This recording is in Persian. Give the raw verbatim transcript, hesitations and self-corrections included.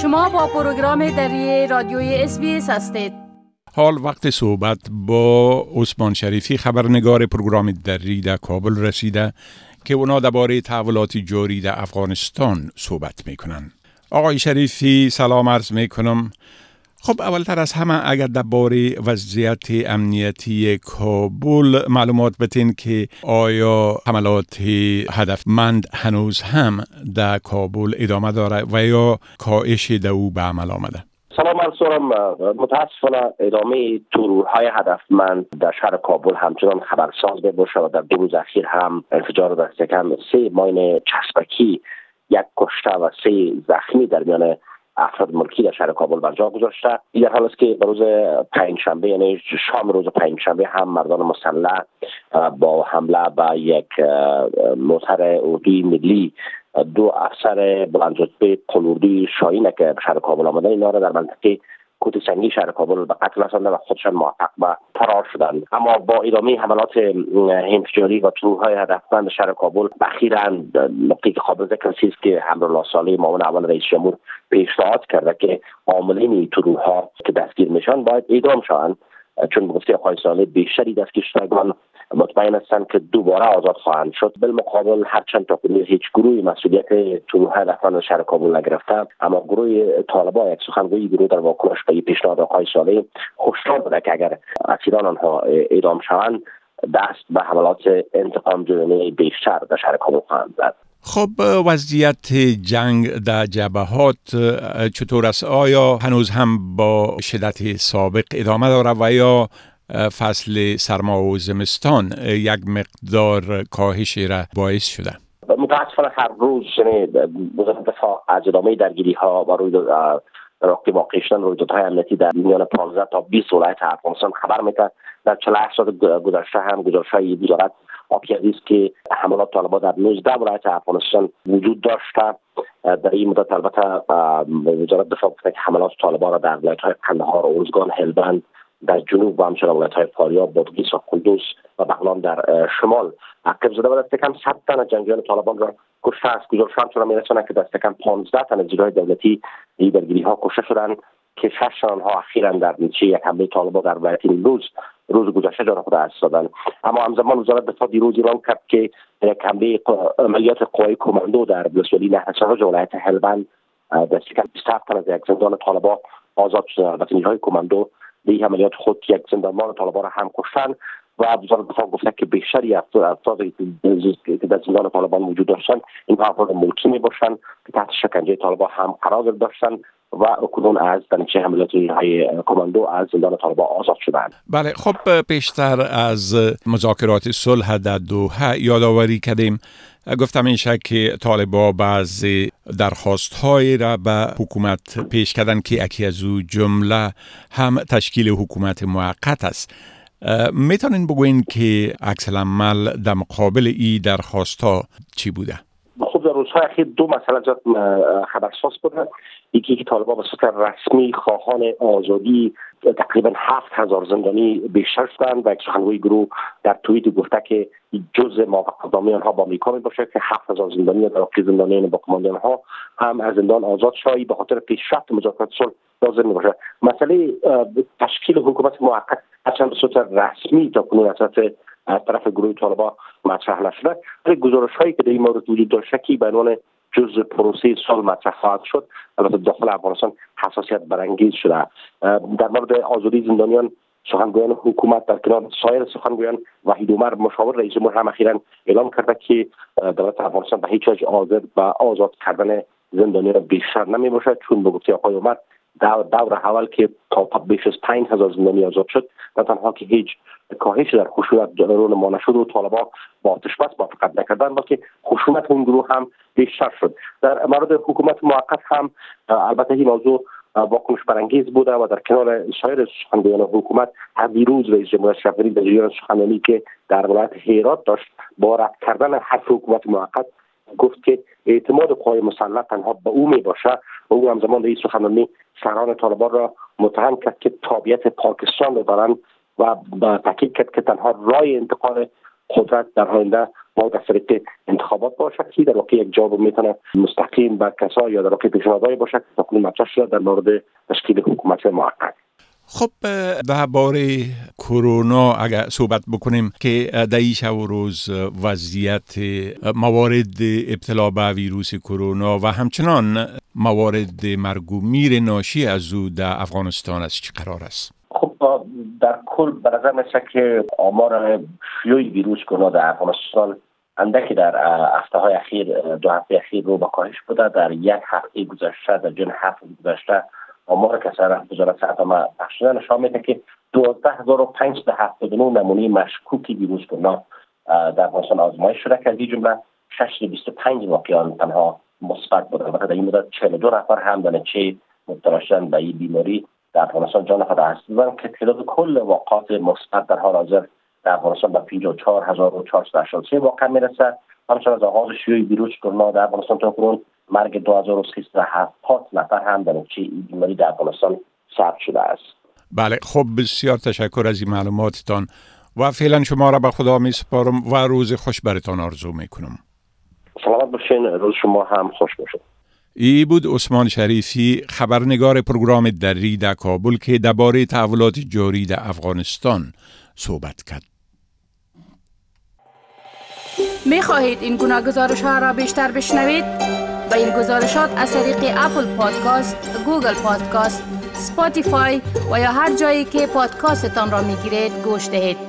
شما با پروگرام دری رادیوی اس بی اس هستید. حال وقت صحبت با عثمان شریفی خبرنگار پروگرام دری در کابل رسیده که اونا درباره تحولات جاری در افغانستان صحبت میکنن. آقای شریفی سلام عرض میکنم. خب اولتر از همه اگر درباره وضعیت امنیتی کابل معلومات بدین که آیا حملات هدفمند هنوز هم در کابل ادامه داره و یا کاهش در او به عمل آمده؟ سلام عرض دارم. متاسفانه ادامه تورهای هدفمند در شهر کابل همچنان خبرساز باشه و در دو روز اخیر هم انفجار دست کم سه ماین چسبکی، یک کشته و سه زخمی در میان افراد ملکی در شهر کابل بر جا گذاشته. در حال است که روز پنجشنبه یعنی شام روز پنجشنبه هم مردان مسلح با حمله به یک موتر اردوی ملی دو افسر بلندرتبه قلوردی شاهین که به شهر کابل آمدن اینا را در منطقه کوت سنگی شهر کابل به قتل رساندند و خودشان موفق به فرار شدند. اما با ادامه حملات انفجاری و تورهای هدفمند شهر کابل اخیراً نقطه‌ای که قابل ذکر است که امرالله صالح معاون اول رئیس جمهور پیشنهاد کرده که عاملین تورها که دستگیر میشن باید اعدام شوند، چون به گفته آقای صالح بیشتری دستگیر شدگان مطمئن هستند که دوباره آزاد خواهند شد. بالمقابل هرچند تا کنون هیچ گروهی مسئولیت تورهای هدفمند شهر کابل نگرفته، اما گروه طالبان یک سخنگوی گروه در واکنش به پیشنهاد آقای صالح هشدار داده که اگر اسیران آنها اعدام شوند دست به حملات انتقام جویانه بیشتر در شهر کابل خواهند زد. خب وضعیت جنگ در جبهات چطور است؟ آیا هنوز هم با شدت سابق ادامه داره و یا فصل سرما و زمستان یک مقدار کاهش را باعث شده؟ متاسفانه هر روز وزارت دفاع از ادامه درگیری ها و روی راکی واقع شدن رویدادهای امنیتی در میان پانزده تا بیست ولایت افغانستان خبر میده. در چهل و هشت ساعت گذشته هم گزارش‌های وزارت حاکی است که حملات طالبان در نوزده ولایت افغانستان وجود داشته. در این مدت البته وزارت دفاع گفته که حملات طالبان را در ولایت‌های قندهار، ارزگان، هلبند در جنوب و همچنین ولایت‌های فاریاب، بادغیس و کندوز و بغلان در شمال عقب زده و دست کم صد تن از جنگجویان طالبان را کشته است. گزارش‌ها همچنین می‌رساند که دست کم پانزده تن از نیروهای دولتی در درگیری‌ها کشته شدند که شش تن آنها اخیراً در نتیجه یک حمله طالبان در ولایت نیمروز روز گذشته جان خود از دادند. اما همزمان وزارت دفاع دیروز اعلام کرد که یک حمله عملیات قوای کماندو در ولسوالی نهرسراج ولایت هلبند دست کم بیست و هفت تن از یک زندان طالبان آزاد شدند. البته نیروهای کماندو در این عملیات خود یک زندانبان طالبان را هم کشتند و وزارت دفاع گفته که بیشتری افرادی که در زندان طالبان وجود داشتند این افراد ملکی می باشند که تحت شکنجه طالبان هم قرار داشتند و اکنون از نتیجه حملات های کماندو از زندان طالبان آزاد شدند. بله، خب پیشتر از مذاکرات صلح در دوحه یادآوری کردیم، گفتم میشه که طالبان بعضی درخواست‌های را به حکومت پیش کردن که یکی از او جمله هم تشکیل حکومت موقت است. میتونین بگوین که عکس العمل در مقابل این درخواست‌ها چی بوده؟ خب در روزهای اخیر دو مسئله جات خبرساز بودن. یکی که طالبان به صورت رسمی خواهان آزادی تقریبا هفت هزار زندانی بیشتر شدند و یک سخنگوی گروه در توییت گفته که جزء موافقتنامه آنها با آمریکا می باشه که هفت هزار زندانی در واقع زندانیان با کماند آنها هم از زندان آزاد شوی به خاطر پیشرفت مذاکرات صلح لازم می باشه. مسئله تشکیل حکومت موقت هرچند به صورت رسمی تا کنون از طرف گروه طالبان مطرح نشده، ولی گزارش‌هایی که در این مورد وجود داشته که به عنوان جزء پروسه صلح مطرح خواهد شد البته داخل افغانستان حساسیت برانگیز شده. در مورد آزادی زندانیان سخنگویان حکومت در کنار سایر سخنگویان وحید عمر مشاور رئیس جمهور هم اخیراً اعلام کرده که دولت افغانستان به هیچ وجه حاضر به آزاد کردن زندانیان بیشتر نمی باشد، چون به گفته آقای عمر دور, دور اول که تا بیش از پنج هزار زندانی آزاد شد و تنها که هیچ کاهش در خشونت رونما نشد و طالبان با آتش بس موافقت نکردن بلکه خشونت اون گروه هم بیشتر شد. در مورد حکومت موقت هم البته این موضوع واکنش برانگیز بوده و در کنار سایر سخنگویان حکومت هر دیروز رئیس جمهور اشرف غنی در جریان سخنرانی که در ولایت هرات داشت با رد کردن حرف حکومت موقت گفت که اعتماد قوای مسلح تنها به او می باشه و او همزمان در این سخنرانی سران طالبان را متهم کرد که تابعیت پاکستان را دارند و تاکید کرد که تنها راه انتقال قدرت در آینده باید از طریق انتخابات باشد که در واقع یک جواب میتونه مستقیم به کسا یا در واقع پیشنهادهای باشد که تاکنون مطرح شده در مورد تشکیل حکومت موقت. خب درباره کرونا اگر صحبت بکنیم که در این شب و روز وضعیت موارد ابتلا به ویروس کرونا و همچنان موارد مرگ و میر ناشی از او در افغانستان است چه قرار است؟ خب در کل به نظر می‌رسد که آمار شیوع ویروس کرونا در افغانستان اندکی در هفته های اخیر دو هفته اخیر رو به کاهش بوده. در یک هفته گذشته در جن هفته گذشته آمار کسان وزارت صحت عامه پخش شده نشان میده که دوازده هزار و پانصد و هفتاد و نه نمونه مشکوک ویروس کرونا در افغانستان آزمایش شده که از این جمله ششصد و بیست و پنج واقعا تنها مثبت بوده و در این مدت چهل و دو نفر هم در نتیجه مبتلا شدن به این بیماری در افغانستان جان فدا هستند که تعداد کل واقعات مثبت در حال حاضر در افغانستان به پنجاه و چهار هزار و چهارصد و هشتاد و سه واقع میرسه. همچنین از آغاز شیوع ویروس کرونا در افغانستان تا کنون مرگ دو هزار و سیصد و هفتاد نفر هم در نتیجه این بیماری در افغانستان ثبت شده است. بله، خب بسیار تشکر از این معلوماتتان و فعلا شما را به خدا می سپارم و روز خوش برتان آرزو می کنم. سلامت باشین، روز شما هم خوش باشه. ای بود عثمان شریفی، خبرنگار پروگرام دری در کابل که درباره تحولات جاری در افغانستان صحبت کرد. می خواهید این گناه گزارش ها را بیشتر بشنوید؟ با این گزارشات از طریق اپل پادکاست، گوگل پادکاست، سپاتیفای و یا هر جایی که پادکاستتان را می گیرید گوش دهید.